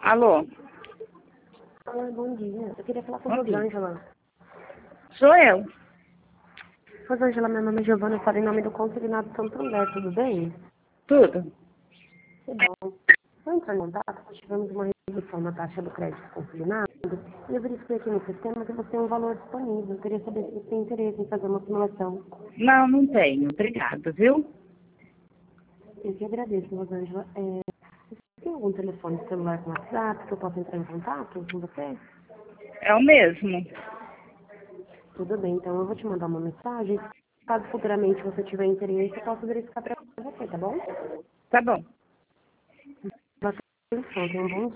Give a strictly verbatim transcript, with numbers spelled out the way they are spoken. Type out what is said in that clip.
Alô? Olá, bom dia. Eu queria falar com Bom a dia. Rosângela. Sou eu. Rosângela, meu nome é Giovana, eu falo em nome do Consignado Santander, tudo bem? Tudo. Que bom. Eu entrei em contato, nós tivemos uma redução na taxa do crédito consignado e eu verifiquei aqui no sistema que você tem um valor disponível. Eu queria saber se você tem interesse em fazer uma simulação. Não, não tenho. Obrigada, viu? Eu que agradeço, Rosângela. É, você tem algum telefone celular com WhatsApp que eu possa entrar em contato com você? É o mesmo. Tudo bem, então eu vou te mandar uma mensagem. Caso futuramente você tiver interesse, eu posso verificar para você, tá bom? Tá bom. Atenção, tenha um bom